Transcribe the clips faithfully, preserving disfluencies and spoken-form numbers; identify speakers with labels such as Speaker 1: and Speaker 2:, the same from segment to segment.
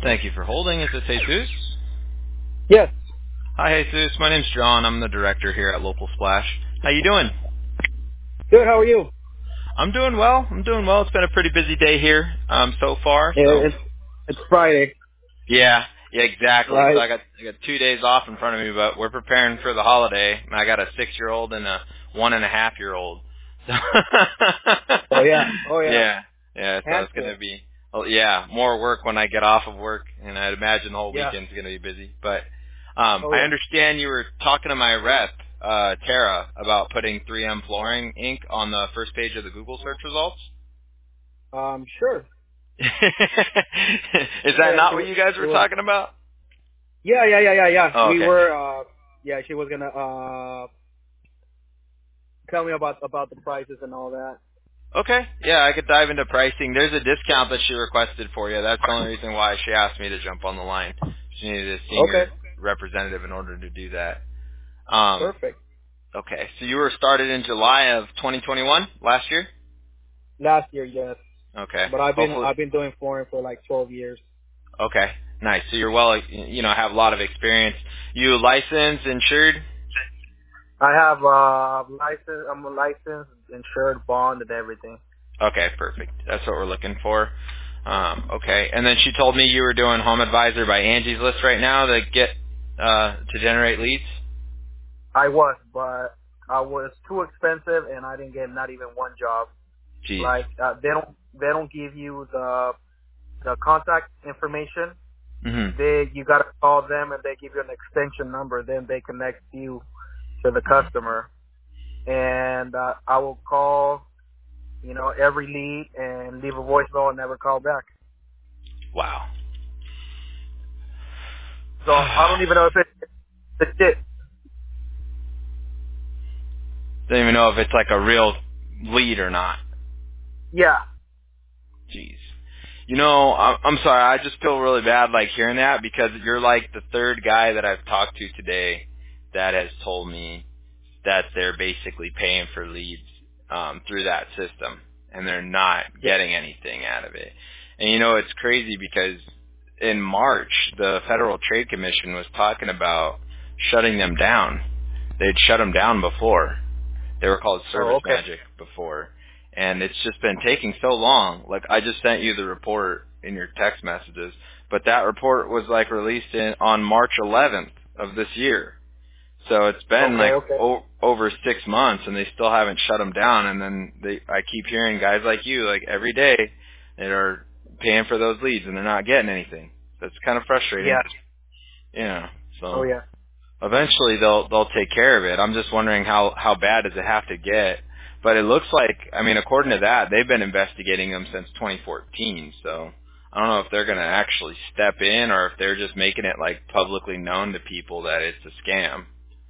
Speaker 1: Thank you for holding. Is this Jesus?
Speaker 2: Yes.
Speaker 1: Hi, Jesus. My name's John. I'm the director here at Local Splash. How you doing?
Speaker 2: Good. How are you?
Speaker 1: I'm doing well. I'm doing well. It's been a pretty busy day here um, so far.
Speaker 2: Yeah,
Speaker 1: So
Speaker 2: it's it's Friday,
Speaker 1: yeah, yeah, exactly. So
Speaker 2: right?
Speaker 1: I got I got two days off in front of me, but we're preparing for the holiday. I got a six-year-old and a one and a half-year-old. So
Speaker 2: Oh yeah. Oh yeah.
Speaker 1: yeah, yeah. So it's
Speaker 2: Handful.
Speaker 1: gonna be oh, yeah more work when I get off of work, and I'd imagine the whole
Speaker 2: Yeah.
Speaker 1: weekend's gonna be busy. But um,
Speaker 2: Oh
Speaker 1: I
Speaker 2: yeah.
Speaker 1: understand you were talking to my rep, uh, Tara, about putting three M Flooring Incorporated on the first page of the Google search results.
Speaker 2: Um. Sure.
Speaker 1: Is that
Speaker 2: Yeah.
Speaker 1: not
Speaker 2: She
Speaker 1: what
Speaker 2: was.
Speaker 1: you guys
Speaker 2: She
Speaker 1: were
Speaker 2: was.
Speaker 1: talking about?
Speaker 2: Yeah. Yeah. Yeah. Yeah. Yeah.
Speaker 1: Oh,
Speaker 2: We
Speaker 1: okay.
Speaker 2: were. Uh. Yeah. She was gonna. Uh. Tell me about about the prices and all that.
Speaker 1: Okay. Yeah, I could dive into pricing. There's a discount that she requested for you. That's the only reason why she asked me to jump on the line. She needed a
Speaker 2: Okay.
Speaker 1: senior representative in order to do that. Um,
Speaker 2: Perfect.
Speaker 1: okay. So you were started in July of twenty twenty-one, last year?
Speaker 2: Last year, yes.
Speaker 1: Okay.
Speaker 2: But I've been
Speaker 1: Hopefully.
Speaker 2: I've been doing flooring for like twelve years.
Speaker 1: Okay. Nice. So you're well, you know, have a lot of experience. You licensed, insured?
Speaker 2: I have uh license. I'm a licensed, insured, bond, and everything.
Speaker 1: Okay, perfect. That's what we're looking for. Um, okay, and then she told me you were doing Home Advisor by Angie's List right now to get uh, to generate leads.
Speaker 2: I was, but I was too expensive, and I didn't get not even one job.
Speaker 1: Jeez.
Speaker 2: Like uh, they don't they don't give you the the contact information.
Speaker 1: Mhm.
Speaker 2: They you gotta call them, and they give you an extension number. Then they connect you to the
Speaker 1: Mhm.
Speaker 2: customer, and uh, I will call, you know, every lead and leave a voicemail and never call back.
Speaker 1: Wow.
Speaker 2: So I don't even know if it's legit.
Speaker 1: Don't even know if it's like a real lead or not.
Speaker 2: Yeah.
Speaker 1: Jeez. You know, I- I'm sorry. I just feel really bad like hearing that because you're like the third guy that I've talked to today that has told me that they're basically paying for leads um, through that system, and they're not
Speaker 2: Yeah.
Speaker 1: getting anything out of it. And you know, it's crazy because in March, the Federal Trade Commission was talking about shutting them down. They'd shut them down before. They were called
Speaker 2: Oh,
Speaker 1: Service
Speaker 2: okay.
Speaker 1: Magic before. And it's just been taking so long. Like, I just sent you the report in your text messages, but that report was like released in on March eleventh of this year. So it's been
Speaker 2: Okay.
Speaker 1: like
Speaker 2: Okay.
Speaker 1: o- over six months, and they still haven't shut them down. And then they, I keep hearing guys like you, like every day, that are paying for those leads, and they're not getting anything. That's kind of frustrating.
Speaker 2: Yeah.
Speaker 1: Yeah.
Speaker 2: Oh
Speaker 1: So
Speaker 2: yeah.
Speaker 1: eventually they'll they'll take care of it. I'm just wondering how how bad does it have to get? But it looks like, I mean, according to that, they've been investigating them since twenty fourteen. So I don't know if they're going to actually step in or if they're just making it like publicly known to people that it's a scam.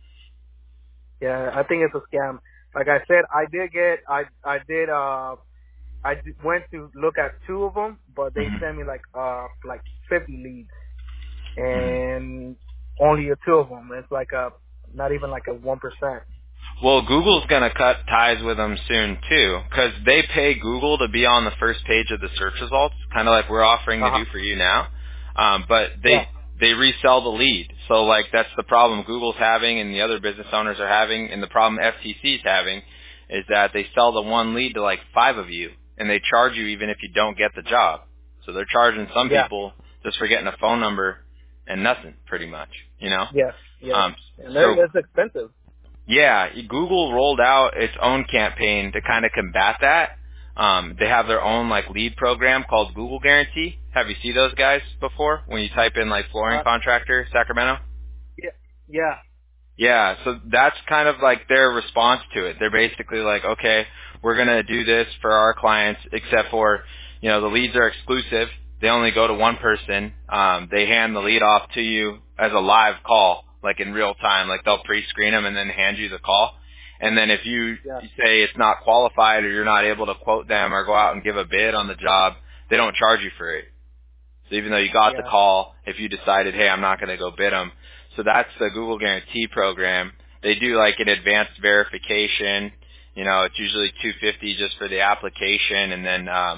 Speaker 2: Yeah. I think it's a scam. Like I said, I did get I I did uh I d- went to look at two of them, but they
Speaker 1: Mhm.
Speaker 2: sent me like uh like fifty leads,
Speaker 1: Mhm.
Speaker 2: and only a two of them. It's like a not even like a one percent.
Speaker 1: Well, Google's going to cut ties with them soon too, because they pay Google to be on the first page of the search results, kind of like we're offering
Speaker 2: Uh
Speaker 1: to
Speaker 2: huh.
Speaker 1: do for you now. Um, but
Speaker 2: Yeah.
Speaker 1: they they resell the lead, so like that's the problem Google's having, and the other business owners are having, and the problem F T C's having is that they sell the one lead to like five of you, and they charge you even if you don't get the job. So they're charging some
Speaker 2: Yeah.
Speaker 1: people just for getting a phone number and nothing, pretty much, you know.
Speaker 2: Yes. Yes.
Speaker 1: Um,
Speaker 2: And they're,
Speaker 1: so
Speaker 2: that's expensive.
Speaker 1: yeah, Google rolled out its own campaign to kind of combat that. Um, they have their own like lead program called Google Guarantee. Have you seen those guys before? When you type in like flooring
Speaker 2: Uh.
Speaker 1: contractor Sacramento?
Speaker 2: Yeah. Yeah.
Speaker 1: Yeah, so that's kind of like their response to it. They're basically like, okay, we're going to do this for our clients, except for, you know, the leads are exclusive. They only go to one person. Um, they hand the lead off to you as a live call, like in real time. Like they'll pre-screen them and then hand you the call. And then if you
Speaker 2: Yeah.
Speaker 1: say it's not qualified or you're not able to quote them or go out and give a bid on the job, they don't charge you for it. So even though you got the
Speaker 2: Yeah.
Speaker 1: call, if you decided, hey, I'm not going to go bid them. So that's the Google Guarantee program. They do like an advanced verification. You know, it's usually two hundred fifty dollars just for the application, and then um,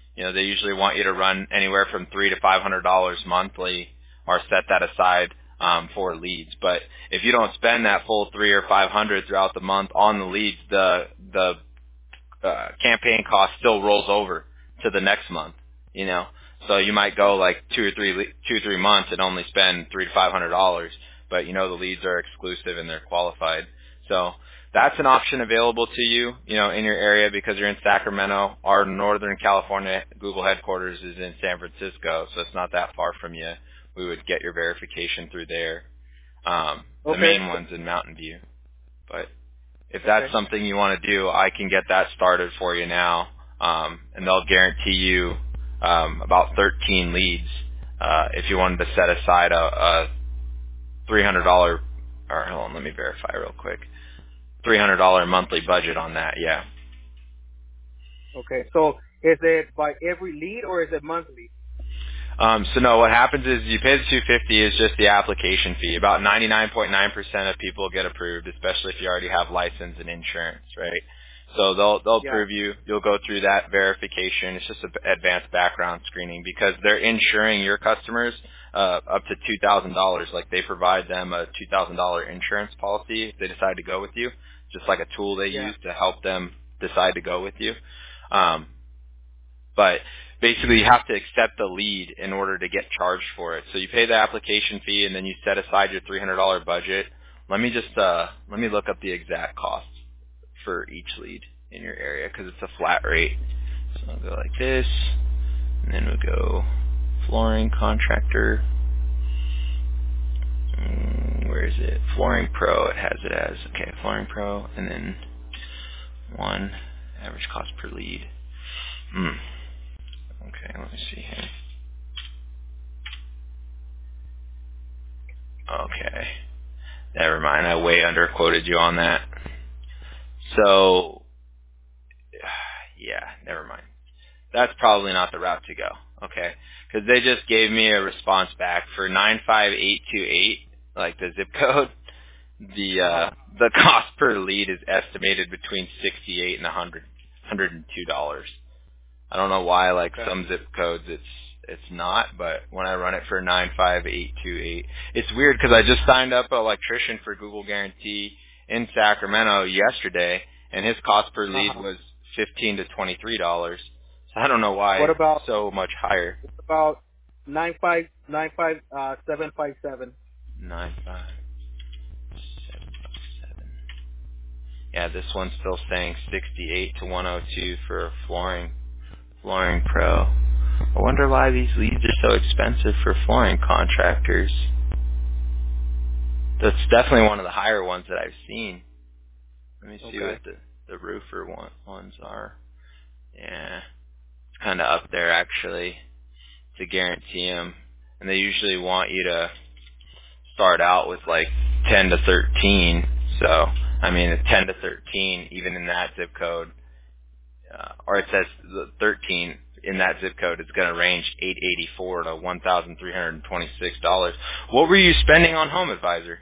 Speaker 1: You know, they usually want you to run anywhere from three to five hundred dollars monthly, or set that aside um, for leads. But if you don't spend that full three or five hundred throughout the month on the leads, the the uh, campaign cost still rolls over to the next month. You know, so you might go like two or three le- two or three months and only spend three to five hundred dollars, but you know the leads are exclusive and they're qualified. So that's an option available to you, you know, in your area because you're in Sacramento. Our Northern California Google headquarters is in San Francisco, so it's not that far from you. We would get your verification through there. Um, the
Speaker 2: Okay.
Speaker 1: main one's in Mountain View. But if that's okay. something you want to do, I can get that started for you now, um, and they'll guarantee you um, about thirteen leads uh, if you wanted to set aside a, a three hundred dollars, or hold on, let me verify real quick. three hundred dollars monthly budget on that, yeah.
Speaker 2: Okay, so is it by every lead or is it monthly?
Speaker 1: Um, so no, what happens is you pay the two hundred fifty dollars is just the application fee. About ninety-nine point nine percent of people get approved, especially if you already have license and insurance, right? So they'll they'll
Speaker 2: Yeah.
Speaker 1: approve you. You'll go through that verification. It's just an advanced background screening because they're insuring your customers uh, up to two thousand dollars. Like they provide them a two thousand dollars insurance policy if they decide to go with you, just like a tool they
Speaker 2: Yeah.
Speaker 1: use to help them decide to go with you. Um, but basically you have to accept the lead in order to get charged for it. So you pay the application fee and then you set aside your three hundred dollars budget. Let me just uh, let me look up the exact costs for each lead in your area because it's a flat rate. So I'll go like this, and then we'll go flooring contractor. Mm, where is it? Flooring Pro. It has it as okay, Flooring Pro, and then one average cost per lead. Hmm. Okay, let me see here. Okay. Never mind. I way underquoted you on that. So, yeah, never mind. That's probably not the route to go. Okay. Because they just gave me a response back for nine five eight two eight, like the zip code. The uh, the cost per lead is estimated between sixty-eight and one hundred, one hundred two dollars. I don't know why, like
Speaker 2: Okay.
Speaker 1: some zip codes, it's it's not, but when I run it for nine five eight two eight, it's weird because I just signed up an electrician for Google Guarantee in Sacramento yesterday, and his cost per lead
Speaker 2: Uh-huh.
Speaker 1: was fifteen to twenty three dollars. So I don't know why
Speaker 2: What
Speaker 1: it's
Speaker 2: about
Speaker 1: so much higher.
Speaker 2: what about nine five nine five uh seven five seven?
Speaker 1: Nine five seven five seven. Yeah, this one's still saying sixty eight to one oh two for a flooring flooring pro. I wonder why these leads are so expensive for flooring contractors. That's definitely one of the higher ones that I've seen. Let me see
Speaker 2: Okay.
Speaker 1: what the, the roofer one, ones are. Yeah, it's kind of up there actually to guarantee them. And they usually want you to start out with like ten to thirteen. So, I mean, it's ten to thirteen even in that zip code. Uh, or it says the thirteen in that zip code, it's going to range eight eighty-four to one thousand three hundred twenty-six dollars. What were you spending on Home Advisor?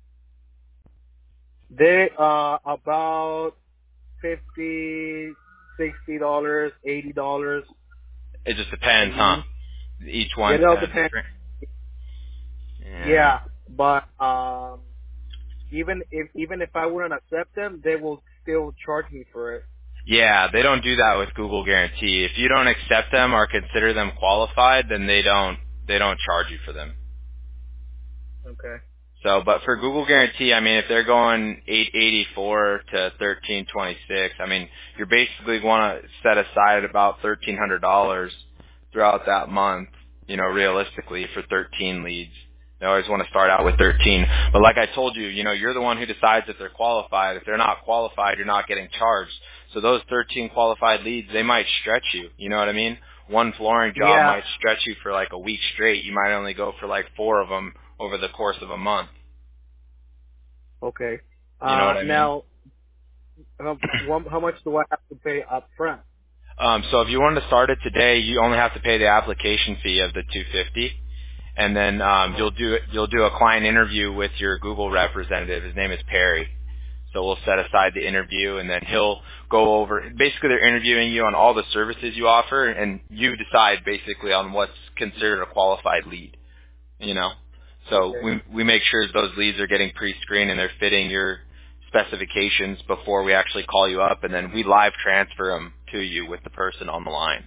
Speaker 2: They are about fifty, sixty dollars, eighty dollars.
Speaker 1: It just depends, huh? Each one's
Speaker 2: It all
Speaker 1: kind of
Speaker 2: depends.
Speaker 1: different. Yeah.
Speaker 2: Yeah, but um, even if even if I wouldn't accept them, they will still charge me for it.
Speaker 1: Yeah, they don't do that with Google Guarantee. If you don't accept them or consider them qualified, then they don't they don't charge you for them.
Speaker 2: Okay.
Speaker 1: So, but for Google Guarantee, I mean, if they're going eight eighty-four to thirteen twenty-six, I mean, you're basically going to set aside about thirteen hundred dollars throughout that month, you know, realistically for thirteen leads. They always want to start out with thirteen. But like I told you, you know, you're the one who decides if they're qualified. If they're not qualified, you're not getting charged. So those thirteen qualified leads, they might stretch you. You know what I mean? One flooring job
Speaker 2: Yeah.
Speaker 1: might stretch you for like a week straight. You might only go for like four of them over the course of a month.
Speaker 2: Okay.
Speaker 1: You know
Speaker 2: Uh,
Speaker 1: what I mean?
Speaker 2: now, how, how much do I have to pay up front?
Speaker 1: Um, so if you wanted to start it today, you only have to pay the application fee of the two hundred fifty dollars, and then um,
Speaker 2: Uh-huh.
Speaker 1: you'll do you'll do a client interview with your Google representative. His name is Perry. So we'll set aside the interview, and then he'll go over. Basically, they're interviewing you on all the services you offer, and you decide basically on what's considered a qualified lead. You know, so
Speaker 2: Okay.
Speaker 1: we we make sure those leads are getting pre-screened and they're fitting your specifications before we actually call you up, and then we live transfer them to you with the person on the line.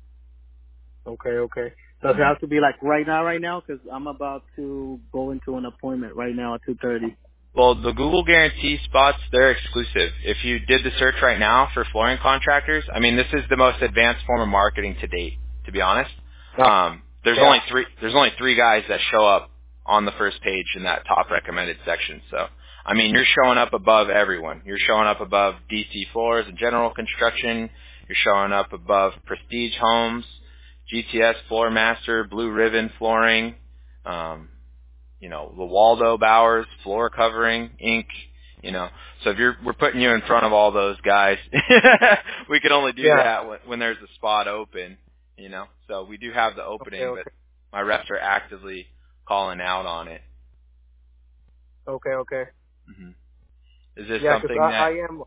Speaker 2: Okay, okay. Does it have to be like right now, right now? Because I'm about to go into an appointment right now at two thirty.
Speaker 1: Well, the Google Guarantee spots, they're exclusive. If you did the search right now for flooring contractors, I mean, this is the most advanced form of marketing to date, to be honest. Um, there's
Speaker 2: Yeah.
Speaker 1: only three, there's only three guys that show up on the first page in that top recommended section. So, I mean, you're showing up above everyone. You're showing up above D C Floors and General Construction. You're showing up above Prestige Homes, G T S Floor Master, Blue Ribbon Flooring, um, you know, the Waldo Bowers, Floor Covering, Incorporated. You know, so if you're, we're putting you in front of all those guys, we can only do
Speaker 2: Yeah.
Speaker 1: that when, when there's a spot open, you know. So we do have the opening,
Speaker 2: Okay, okay.
Speaker 1: but my reps are actively calling out on it.
Speaker 2: Okay, okay.
Speaker 1: hmm Is this
Speaker 2: Yeah, because
Speaker 1: something
Speaker 2: I,
Speaker 1: that?
Speaker 2: I am,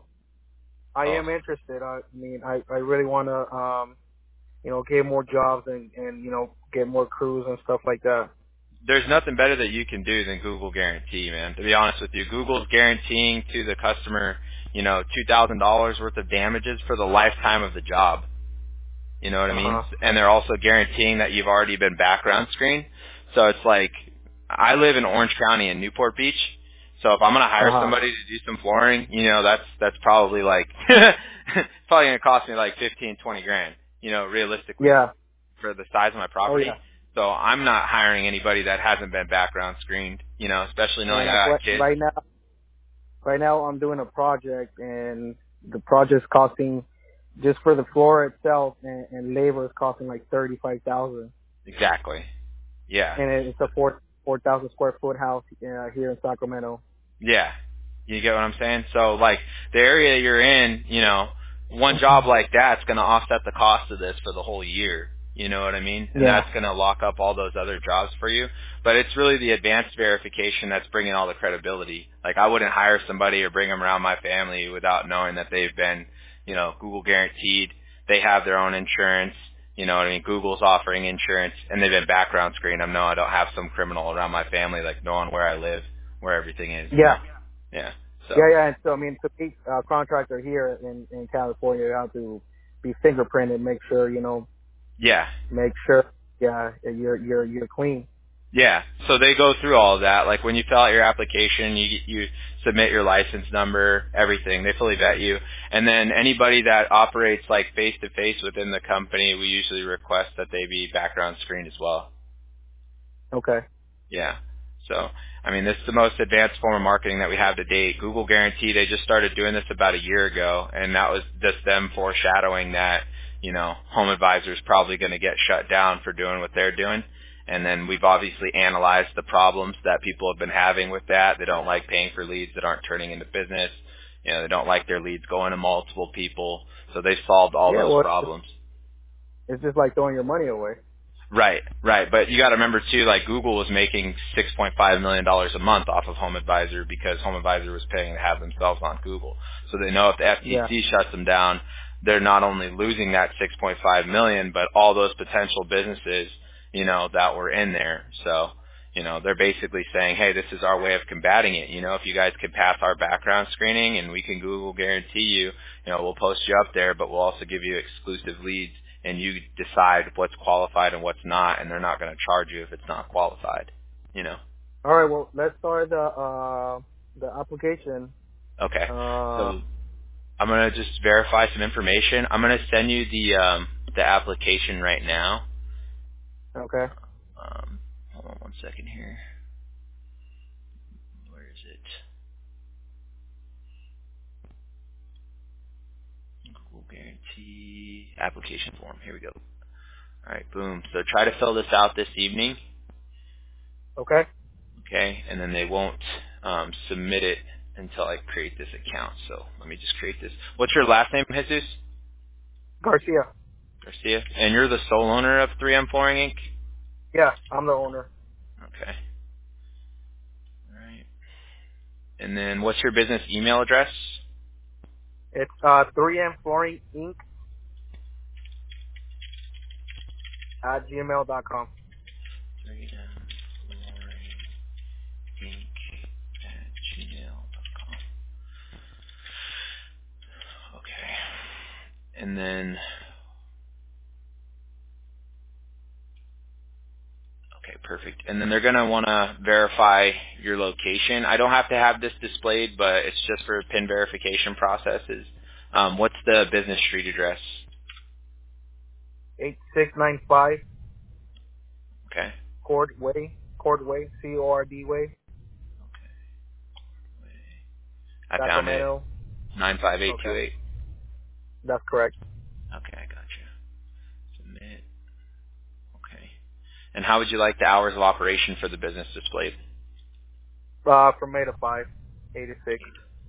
Speaker 2: I
Speaker 1: Oh,
Speaker 2: am interested. I mean, I, I really want to, um, you know, get more jobs and, and you know, get more crews and stuff like that.
Speaker 1: there's nothing better that you can do than Google Guarantee, man. To be honest with you, Google's guaranteeing to the customer, you know, two thousand dollars worth of damages for the lifetime of the job. You know what I
Speaker 2: Uh
Speaker 1: mean?
Speaker 2: huh.
Speaker 1: And they're also guaranteeing that you've already been background screened. So it's like, I live in Orange County in Newport Beach. So if I'm going to
Speaker 2: Uh
Speaker 1: hire
Speaker 2: huh.
Speaker 1: somebody to do some flooring, you know, that's, that's probably like, it's probably going to cost me like fifteen, twenty grand, you know, realistically
Speaker 2: Yeah.
Speaker 1: for the size of my
Speaker 2: Oh
Speaker 1: property.
Speaker 2: yeah.
Speaker 1: So I'm not hiring anybody that hasn't been background screened, you know, especially knowing
Speaker 2: And
Speaker 1: I
Speaker 2: like
Speaker 1: got
Speaker 2: right,
Speaker 1: kids.
Speaker 2: right now, right now I'm doing a project, and the project's costing just for the floor itself and, and labor is costing like thirty five thousand,
Speaker 1: Exactly. Yeah.
Speaker 2: and it- it's a four four thousand square foot house uh, here in Sacramento.
Speaker 1: Yeah. You get what I'm saying? So like the area you're in, you know, one job like that's going to offset the cost of this for the whole year. You know what I mean? And
Speaker 2: Yeah.
Speaker 1: that's going to lock up all those other jobs for you. But it's really the advanced verification that's bringing all the credibility. Like I wouldn't hire somebody or bring them around my family without knowing that they've been, you know, Google guaranteed. They have their own insurance. You know what I mean? Google's offering insurance, and they've been background screened. I know I don't have some criminal around my family, like knowing where I live, where everything is. You know?
Speaker 2: Yeah.
Speaker 1: Yeah. So.
Speaker 2: Yeah, yeah. And so I mean, to be a contractor here in in California, you have to be fingerprinted, make sure you know,
Speaker 1: Yeah.
Speaker 2: make sure, yeah, you're you're you're clean.
Speaker 1: Yeah. So they go through all of that. Like when you fill out your application, you you submit your license number, everything. They fully vet you. And then anybody that operates like face to face within the company, we usually request that they be background screened as well.
Speaker 2: Okay.
Speaker 1: Yeah. So, I mean, this is the most advanced form of marketing that we have to date. Google Guarantee, they just started doing this about a year ago, and that was just them foreshadowing that, you know, Home Advisor is probably going to get shut down for doing what they're doing. And then we've obviously analyzed the problems that people have been having with that. They don't like paying for leads that aren't turning into business. You know, they don't like their leads going to multiple people. So they've solved all
Speaker 2: Yeah.
Speaker 1: those
Speaker 2: Well,
Speaker 1: problems.
Speaker 2: it's just like throwing your money away.
Speaker 1: Right, right. But you got to remember too, like Google was making six point five million dollars a month off of Home Advisor because Home Advisor was paying to have themselves on Google. So they know if the F T C
Speaker 2: Yeah.
Speaker 1: shuts them down, they're not only losing that six point five million, but all those potential businesses, you know, that were in there. So, you know, they're basically saying, hey, this is our way of combating it. You know, if you guys can pass our background screening and we can Google guarantee you, you know, we'll post you up there, but we'll also give you exclusive leads. And you decide what's qualified and what's not, and they're not going to charge you if it's not qualified, you know?
Speaker 2: All right. Well, let's start the uh the application.
Speaker 1: Okay.
Speaker 2: Uh.
Speaker 1: So I'm going to just verify some information. I'm going to send you the um, the application right now.
Speaker 2: Okay.
Speaker 1: Um, hold on one second here. Where is it? Google Guarantee application form. Here we go. All right, boom. So try to fill this out this evening.
Speaker 2: Okay.
Speaker 1: Okay, and then they won't um, submit it until I create this account. So let me just create this. What's your last name, Jesus?
Speaker 2: Garcia.
Speaker 1: Garcia. And you're the sole owner of three M Flooring Incorporated?
Speaker 2: Yeah, I'm the owner.
Speaker 1: Okay. All right. And then what's your business email address?
Speaker 2: It's uh three M Flooring Inc at gmail dot com.
Speaker 1: three M Flooring Inc at gmail dot com. Okay. And then, okay, perfect. And then they're going to want to verify your location. I don't have to have this displayed, but it's just for PIN verification processes. Um, what's the business street address?
Speaker 2: Eight six nine five
Speaker 1: Okay.
Speaker 2: Cord Way, Cord Way, C O R D Way,
Speaker 1: I found it.
Speaker 2: Sacramento.
Speaker 1: nine five eight two
Speaker 2: Okay,
Speaker 1: eight.
Speaker 2: that's correct.
Speaker 1: Okay, I got you. Submit. Okay. And how would you like the hours of operation for the business displayed?
Speaker 2: Uh, from eight to five, eight to six.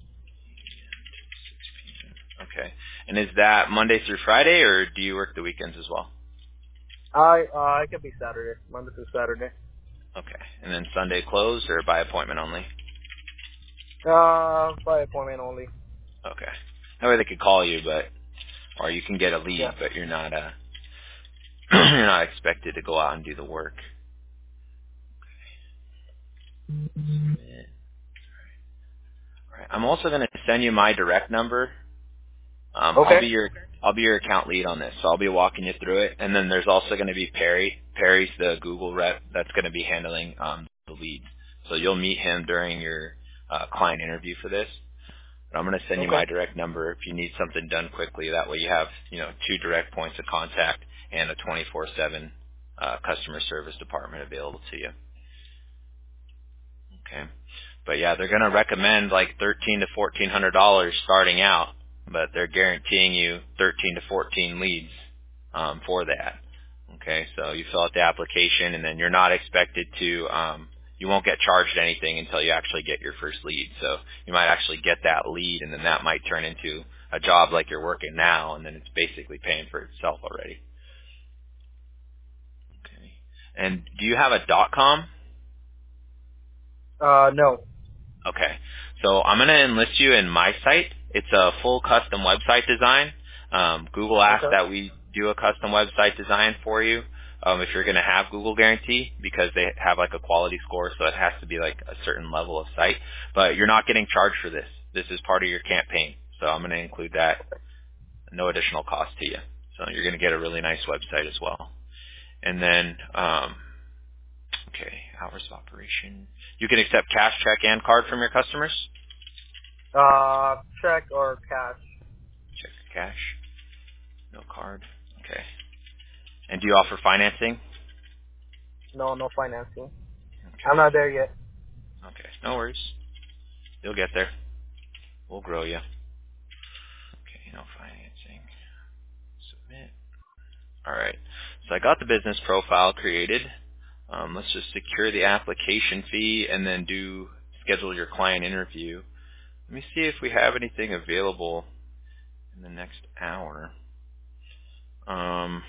Speaker 1: Okay. And is that Monday through Friday, or do you work the weekends as well?
Speaker 2: I uh, it can be Saturday, Monday through Saturday.
Speaker 1: Okay. And then Sunday closed, or by appointment only?
Speaker 2: Uh, by appointment only.
Speaker 1: Okay. That way they could call you, but or you can get a lead,
Speaker 2: Yeah.
Speaker 1: but you're not uh you're not expected to go out and do the work. Submit. All right. I'm also going to send you my direct number. Um, I'll
Speaker 2: Okay.
Speaker 1: be your I'll be your account lead on this, so I'll be walking you through it. And then there's also going to be Perry. Perry's the Google rep that's going to be handling um, the leads. So you'll meet him during your uh, client interview for this. But I'm going to send you
Speaker 2: Okay.
Speaker 1: my direct number if you need something done quickly. That way you have you know two direct points of contact and a twenty-four seven uh, customer service department available to you. Okay. But yeah, they're going to recommend like thirteen to fourteen hundred dollars starting out, but they're guaranteeing you thirteen to fourteen leads um, for that. Okay, so you fill out the application, and then you're not expected to. Um, you won't get charged anything until you actually get your first lead. So you might actually get that lead, and then that might turn into a job like you're working now, and then it's basically paying for itself already. Okay. And do you have a dot com?
Speaker 2: Uh, no.
Speaker 1: Okay. So I'm going to enlist you in my site. It's a full custom website design. Um, Google asked
Speaker 2: Okay.
Speaker 1: that we do a custom website design for you um, if you're going to have Google Guarantee, because they have like a quality score, so it has to be like a certain level of site. But you're not getting charged for this. This is part of your campaign. So I'm going to include that. No additional cost to you. So you're going to get a really nice website as well. And then, um, okay, hours of operation. You can accept cash, check, and card from your customers?
Speaker 2: Uh, check or cash?
Speaker 1: Check or cash. No card. Okay. And do you offer financing?
Speaker 2: No, no financing. I'm
Speaker 1: Okay.
Speaker 2: not there yet.
Speaker 1: Okay. No worries. You'll get there. We'll grow you. Okay. No financing. Submit. All right. So I got the business profile created. Um, let's just secure the application fee and then do schedule your client interview. Let me see if we have anything available in the next hour. Um,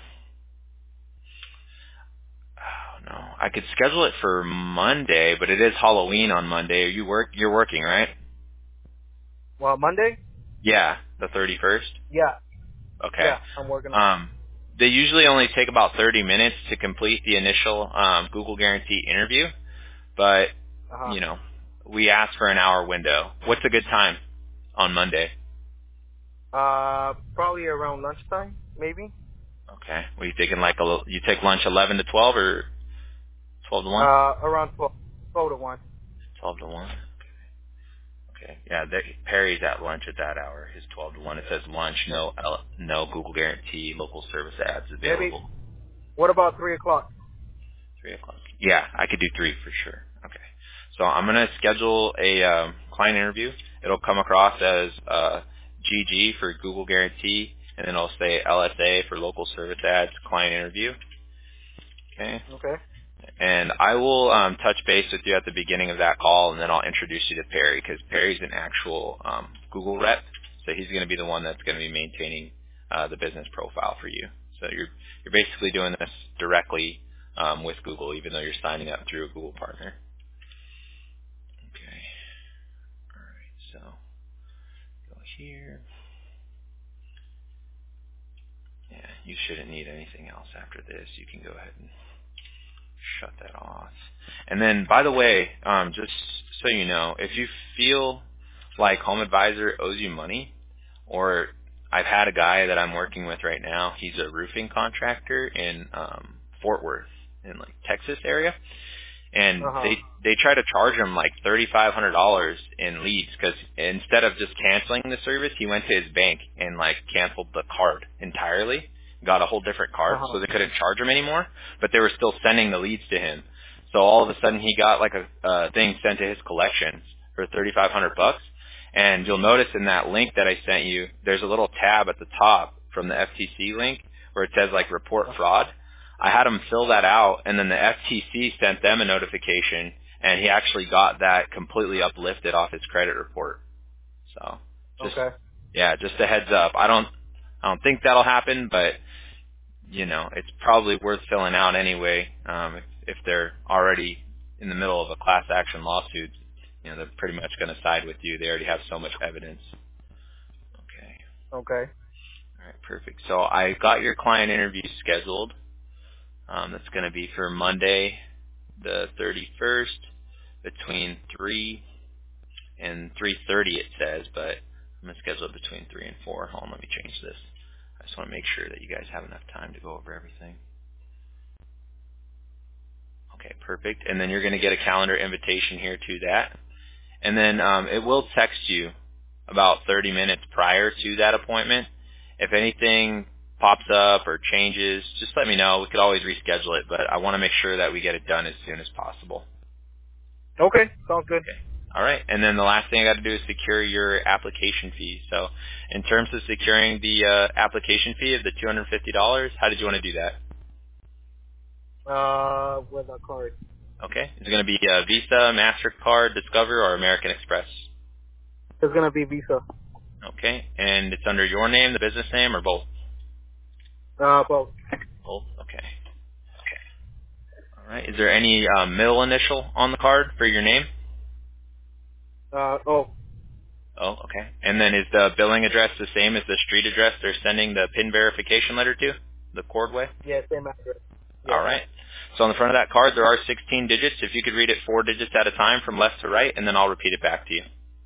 Speaker 1: oh no, I could schedule it for Monday, but it is Halloween on Monday. Are you work? You're working, right?
Speaker 2: Well, Monday?
Speaker 1: Yeah, the thirty-first.
Speaker 2: Yeah.
Speaker 1: Okay.
Speaker 2: Yeah, I'm working on.
Speaker 1: Um, they usually only take about thirty minutes to complete the initial um, Google Guarantee interview, but
Speaker 2: Uh huh.
Speaker 1: you know, we ask for an hour window. What's a good time on Monday?
Speaker 2: Uh, probably around lunchtime, maybe.
Speaker 1: Okay. Were you taking like a little, you take lunch eleven to twelve or twelve to one?
Speaker 2: Uh, around twelve, twelve to one.
Speaker 1: twelve to one. Okay. Yeah, they, Perry's at lunch at that hour. His twelve to one. It says lunch, no L- no Google Guarantee, local service ads
Speaker 2: Maybe.
Speaker 1: available.
Speaker 2: What about three o'clock?
Speaker 1: three o'clock. Yeah, I could do three for sure. Okay. So I'm going to schedule a um, client interview. It'll come across as uh, G G for Google Guarantee, and then it'll say L S A for local service ads client interview. Okay.
Speaker 2: Okay.
Speaker 1: And I will um, touch base with you at the beginning of that call, and then I'll introduce you to Perry, because Perry's an actual um, Google rep, so he's going to be the one that's going to be maintaining uh, the business profile for you. So you're you're basically doing this directly um, with Google, even though you're signing up through a Google partner. Okay. So go here. Yeah, you shouldn't need anything else after this. You can go ahead and shut that off. And then, by the way, um, just so you know, if you feel like Home Advisor owes you money, or I've had a guy that I'm working with right now, he's a roofing contractor in um, Fort Worth, in like Texas area, and
Speaker 2: Uh-huh.
Speaker 1: they they try to charge him like thirty-five hundred dollars in leads because instead of just canceling the service, he went to his bank and like canceled the card entirely, got a whole different card,
Speaker 2: Uh-huh.
Speaker 1: so they couldn't charge him anymore, but they were still sending the leads to him. So all of a sudden, he got like a, a thing sent to his collections for thirty-five hundred bucks. And you'll notice in that link that I sent you, there's a little tab at the top from the F T C link where it says like report fraud. I had him fill that out, and then the F T C sent them a notification, and he actually got that completely uplifted off his credit report. So, just
Speaker 2: Okay.
Speaker 1: yeah, just a heads up. I don't, I don't think that'll happen, but you know, it's probably worth filling out anyway. Um, if, if they're already in the middle of a class action lawsuit, you know, they're pretty much going to side with you. They already have so much evidence. Okay.
Speaker 2: Okay.
Speaker 1: All right, perfect. So I got your client interview scheduled. Um, that's going to be for Monday, the thirty-first, between three and three thirty. It says, but I'm going to schedule it between three and four. Hold on, let me change this. I just want to make sure that you guys have enough time to go over everything. Okay, perfect. And then you're going to get a calendar invitation here to that. And then um, it will text you about thirty minutes prior to that appointment. If anything pops up or changes, just let me know. We could always reschedule it, but I want to make sure that we get it done as soon as possible.
Speaker 2: Okay. Sounds good.
Speaker 1: Okay. All right. And then the last thing I got to do is secure your application fee. So in terms of securing the uh, application fee of the two hundred fifty dollars, how did you want to do that?
Speaker 2: Uh, with a card.
Speaker 1: Okay. Is it going to be uh, Visa, MasterCard, Discover, or American Express?
Speaker 2: It's gonna be Visa.
Speaker 1: Okay. And it's under your name, the business name, or both?
Speaker 2: Uh, both.
Speaker 1: Both. Okay. All right. Is there any um, middle initial on the card for your name?
Speaker 2: Uh, oh,
Speaker 1: Oh, okay. And then is the billing address the same as the street address they're sending the PIN verification letter to, the Cordway?
Speaker 2: yeah, same address.
Speaker 1: All
Speaker 2: Yes.
Speaker 1: right. So on the front of that card, there are sixteen digits. If you could read it four digits at a time from left to right, and then I'll repeat it back to you.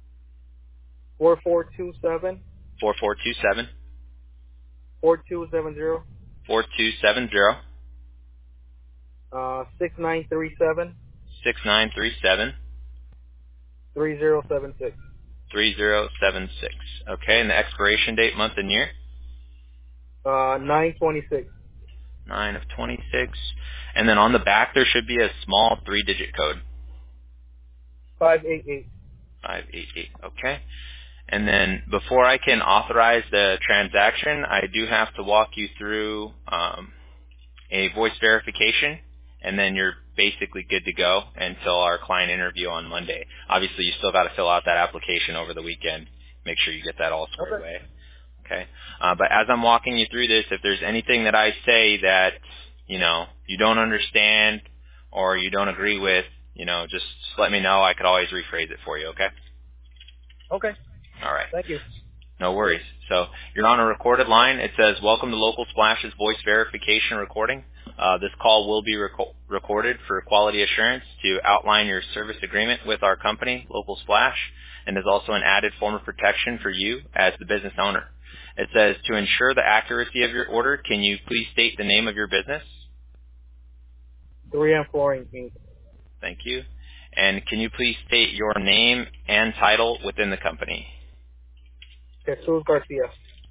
Speaker 2: Four four two seven
Speaker 1: four four two seven,
Speaker 2: four two seven zero.
Speaker 1: four two seven zero,
Speaker 2: Uh, six nine three seven
Speaker 1: six nine three seven,
Speaker 2: three zero seven six.
Speaker 1: three zero seven six. Okay, and the expiration date, month and year?
Speaker 2: Uh, nine twenty six.
Speaker 1: nine of twenty-six. And then on the back, there should be a small three-digit code.
Speaker 2: Five eight eight.
Speaker 1: five eight eight. Okay. And then before I can authorize the transaction, I do have to walk you through um, a voice verification, and then you're basically good to go until our client interview on Monday. Obviously, you still got to fill out that application over the weekend. Make sure you get that all squared
Speaker 2: Okay.
Speaker 1: away. Okay. Uh, but as I'm walking you through this, if there's anything that I say that, you know, you don't understand or you don't agree with, you know, just, just let me know. I could always rephrase it for you, okay?
Speaker 2: Okay.
Speaker 1: All right.
Speaker 2: Thank you.
Speaker 1: No worries. So you're on a recorded line. It says, welcome to Local Splash's voice verification recording. Uh, this call will be reco- recorded for quality assurance to outline your service agreement with our company, Local Splash, and is also an added form of protection for you as the business owner. It says, to ensure the accuracy of your order, can you please state the name of your business?
Speaker 2: three M Flooring Incorporated.
Speaker 1: Thank you. And can you please state your name and title within the company?
Speaker 2: Jesus Garcia.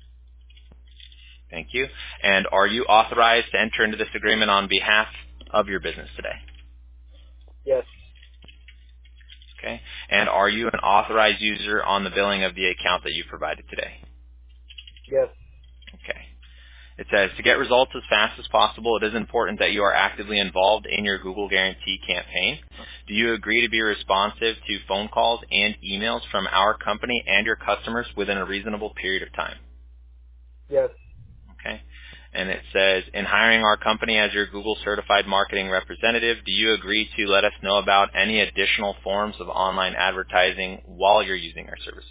Speaker 1: Thank you. And are you authorized to enter into this agreement on behalf of your business today?
Speaker 2: Yes.
Speaker 1: Okay. And are you an authorized user on the billing of the account that you provided today?
Speaker 2: Yes.
Speaker 1: Okay. It says, to get results as fast as possible, it is important that you are actively involved in your Google Guarantee campaign. Do you agree to be responsive to phone calls and emails from our company and your customers within a reasonable period of time?
Speaker 2: Yes.
Speaker 1: Okay. And and it says, in hiring our company as your Google certified marketing representative, do you agree to let us know about any additional forms of online advertising while you're using our services?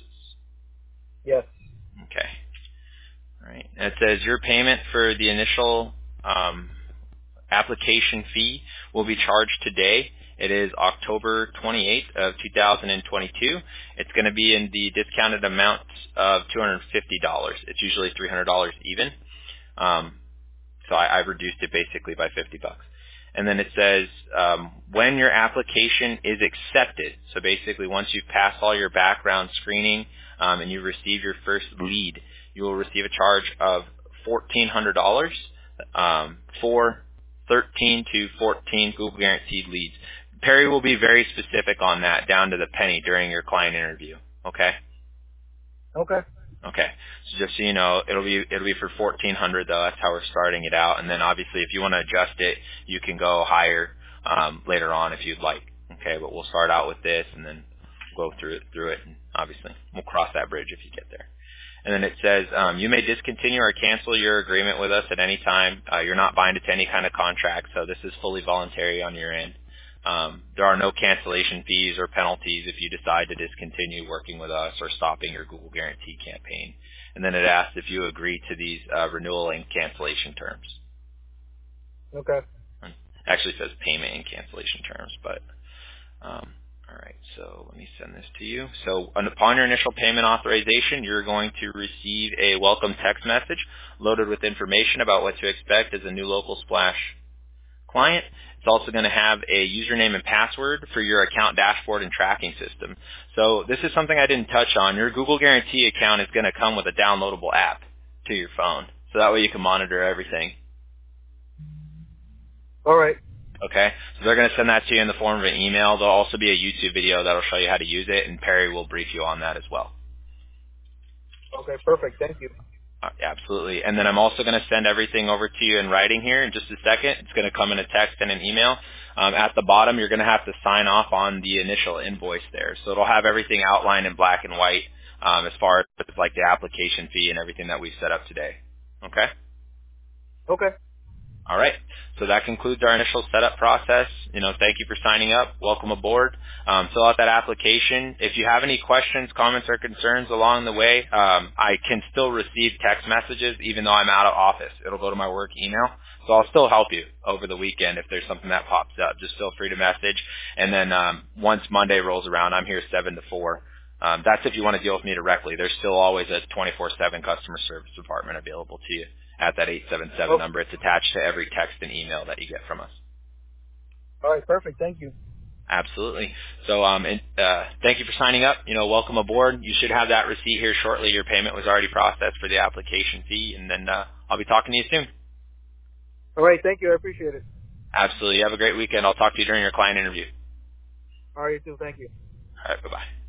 Speaker 2: Yes.
Speaker 1: Okay. All right. And it says your payment for the initial um, application fee will be charged today. It is October twenty-eighth of two thousand twenty-two. It's going to be in the discounted amount of two hundred fifty dollars. It's usually three hundred dollars even. Um, so I, I reduced it basically by fifty bucks. And then it says um, when your application is accepted, so basically once you've passed all your background screening um, and you receive your first lead, you will receive a charge of fourteen hundred dollars um, for thirteen to fourteen Google Guaranteed leads. Perry will be very specific on that down to the penny during your client interview. Okay?
Speaker 2: Okay.
Speaker 1: Okay. So just so you know, it'll be it'll be for fourteen hundred though. That's how we're starting it out. And then obviously, if you want to adjust it, you can go higher um, later on if you'd like. Okay. But we'll start out with this and then go through it through it. And obviously, we'll cross that bridge if you get there. And then it says um, you may discontinue or cancel your agreement with us at any time. Uh, you're not binded to any kind of contract, so this is fully voluntary on your end. Um, there are no cancellation fees or penalties if you decide to discontinue working with us or stopping your Google Guarantee campaign. And then it asks if you agree to these uh, renewal and cancellation terms.
Speaker 2: Okay.
Speaker 1: It actually says payment and cancellation terms, but um, all right. So let me send this to you. So upon your initial payment authorization, you're going to receive a welcome text message loaded with information about what to expect as a new Local Splash client. It's also going to have a username and password for your account dashboard and tracking system. So this is something I didn't touch on. Your Google Guarantee account is going to come with a downloadable app to your phone. So that way you can monitor everything.
Speaker 2: All right.
Speaker 1: Okay? So they're going to send that to you in the form of an email. There'll also be a YouTube video that'll show you how to use it, and Perry will brief you on that as well.
Speaker 2: Okay, perfect. Thank you.
Speaker 1: Uh, Absolutely. And then I'm also going to send everything over to you in writing here in just a second. It's going to come in a text and an email. Um, at the bottom, you're going to have to sign off on the initial invoice there. So it'll have everything outlined in black and white um, as far as like the application fee and everything that we've set up today. Okay?
Speaker 2: Okay.
Speaker 1: All right. So that concludes our initial setup process. You know, thank you for signing up. Welcome aboard. Um, fill out that application. If you have any questions, comments, or concerns along the way, um, I can still receive text messages even though I'm out of office. It'll go to my work email. So I'll still help you over the weekend if there's something that pops up. Just feel free to message. And then um, once Monday rolls around, I'm here seven to four. Um, that's if you want to deal with me directly. There's still always a twenty-four seven customer service department available to you at that eight seven seven
Speaker 2: Oh.
Speaker 1: number. It's attached to every text and email that you get from us.
Speaker 2: All right, perfect. Thank you.
Speaker 1: Absolutely. So um, and, uh, thank you for signing up. You know, welcome aboard. You should have that receipt here shortly. Your payment was already processed for the application fee, and then uh, I'll be talking to you soon.
Speaker 2: All right, thank you. I appreciate it.
Speaker 1: Absolutely. Have a great weekend. I'll talk to you during your client interview.
Speaker 2: All right, you too. Thank you.
Speaker 1: All right. Bye-bye.